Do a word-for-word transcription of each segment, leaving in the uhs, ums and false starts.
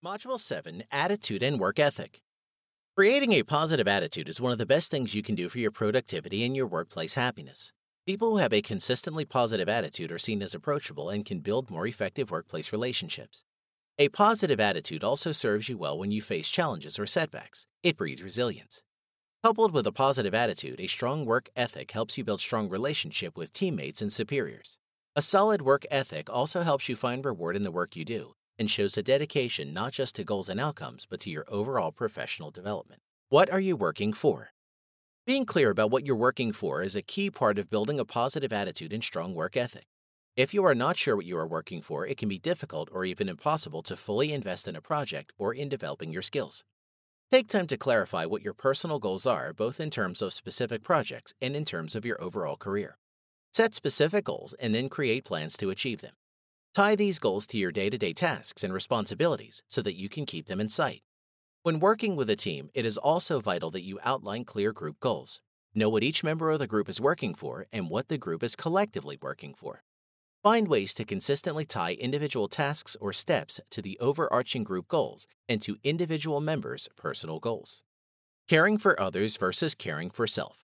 Module seven Attitude and Work Ethic. Creating a positive attitude is one of the best things you can do for your productivity and your workplace happiness. People who have a consistently positive attitude are seen as approachable and can build more effective workplace relationships. A positive attitude also serves you well when you face challenges or setbacks. It breeds resilience. Coupled with a positive attitude, a strong work ethic helps you build strong relationship with teammates and superiors. A solid work ethic also helps you find reward in the work you do and shows a dedication not just to goals and outcomes, but to your overall professional development. What are you working for? Being clear about what you're working for is a key part of building a positive attitude and strong work ethic. If you are not sure what you are working for, it can be difficult or even impossible to fully invest in a project or in developing your skills. Take time to clarify what your personal goals are, both in terms of specific projects and in terms of your overall career. Set specific goals and then create plans to achieve them. Tie these goals to your day-to-day tasks and responsibilities so that you can keep them in sight. When working with a team, it is also vital that you outline clear group goals. Know what each member of the group is working for and what the group is collectively working for. Find ways to consistently tie individual tasks or steps to the overarching group goals and to individual members' personal goals. Caring for others versus caring for self.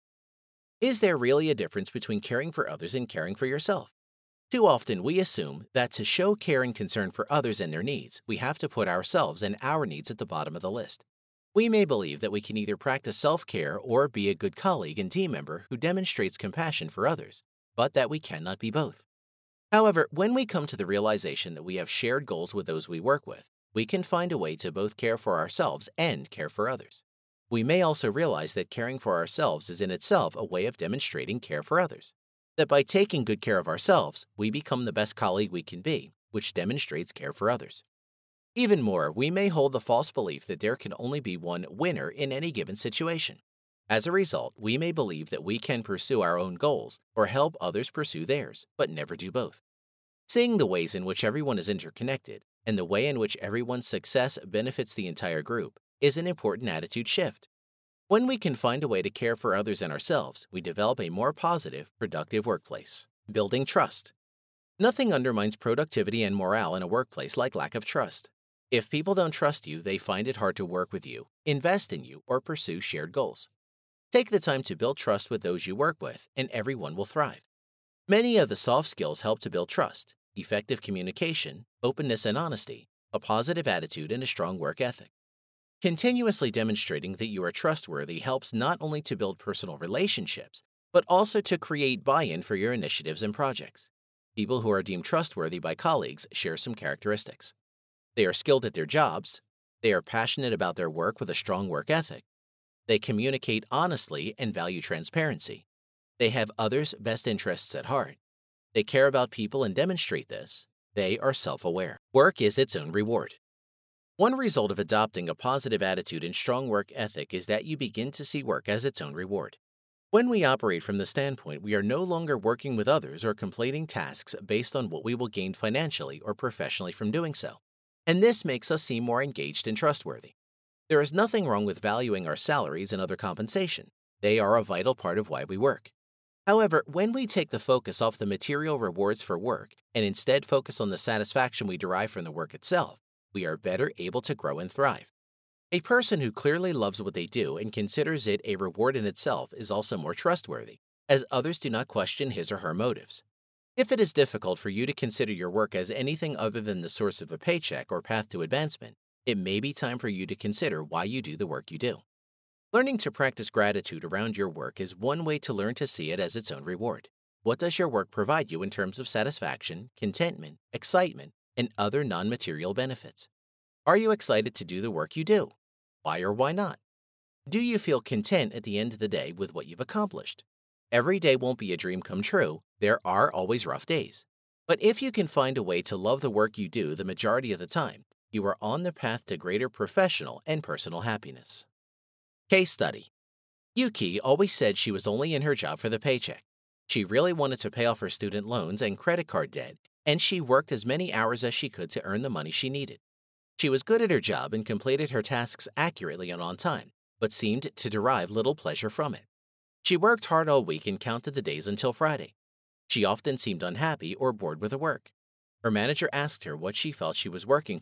Is there really a difference between caring for others and caring for yourself? Too often, we assume that to show care and concern for others and their needs, we have to put ourselves and our needs at the bottom of the list. We may believe that we can either practice self-care or be a good colleague and team member who demonstrates compassion for others, but that we cannot be both. However, when we come to the realization that we have shared goals with those we work with, we can find a way to both care for ourselves and care for others. We may also realize that caring for ourselves is in itself a way of demonstrating care for others. That by taking good care of ourselves, we become the best colleague we can be, which demonstrates care for others. Even more, we may hold the false belief that there can only be one winner in any given situation. As a result, we may believe that we can pursue our own goals or help others pursue theirs, but never do both. Seeing the ways in which everyone is interconnected and the way in which everyone's success benefits the entire group is an important attitude shift. When we can find a way to care for others and ourselves, we develop a more positive, productive workplace. Building trust. Nothing undermines productivity and morale in a workplace like lack of trust. If people don't trust you, they find it hard to work with you, invest in you, or pursue shared goals. Take the time to build trust with those you work with, and everyone will thrive. Many of the soft skills help to build trust: effective communication, openness and honesty, a positive attitude, and a strong work ethic. Continuously demonstrating that you are trustworthy helps not only to build personal relationships, but also to create buy-in for your initiatives and projects. People who are deemed trustworthy by colleagues share some characteristics. They are skilled at their jobs. They are passionate about their work with a strong work ethic. They communicate honestly and value transparency. They have others' best interests at heart. They care about people and demonstrate this. They are self-aware. Work is its own reward. One result of adopting a positive attitude and strong work ethic is that you begin to see work as its own reward. When we operate from the standpoint we are no longer working with others or completing tasks based on what we will gain financially or professionally from doing so, and this makes us seem more engaged and trustworthy. There is nothing wrong with valuing our salaries and other compensation. They are a vital part of why we work. However, when we take the focus off the material rewards for work and instead focus on the satisfaction we derive from the work itself, we are better able to grow and thrive. A person who clearly loves what they do and considers it a reward in itself is also more trustworthy, as others do not question his or her motives. If it is difficult for you to consider your work as anything other than the source of a paycheck or path to advancement, it may be time for you to consider why you do the work you do. Learning to practice gratitude around your work is one way to learn to see it as its own reward. What does your work provide you in terms of satisfaction, contentment, excitement, and other non-material benefits? Are you excited to do the work you do? Why or why not? Do you feel content at the end of the day with what you've accomplished? Every day won't be a dream come true. There are always rough days. But if you can find a way to love the work you do the majority of the time, you are on the path to greater professional and personal happiness. Case study. Yuki always said she was only in her job for the paycheck. She really wanted to pay off her student loans and credit card debt, and she worked as many hours as she could to earn the money she needed. She was good at her job and completed her tasks accurately and on time, but seemed to derive little pleasure from it. She worked hard all week and counted the days until Friday. She often seemed unhappy or bored with her work. Her manager asked her what she felt she was working for,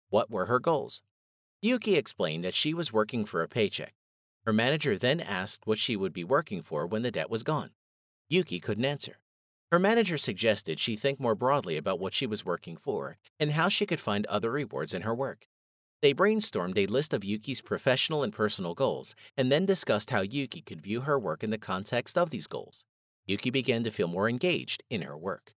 What were her goals? Yuki explained that she was working for a paycheck. Her manager then asked what she would be working for when the debt was gone. Yuki couldn't answer. Her manager suggested she think more broadly about what she was working for and how she could find other rewards in her work. They brainstormed a list of Yuki's professional and personal goals and then discussed how Yuki could view her work in the context of these goals. Yuki began to feel more engaged in her work.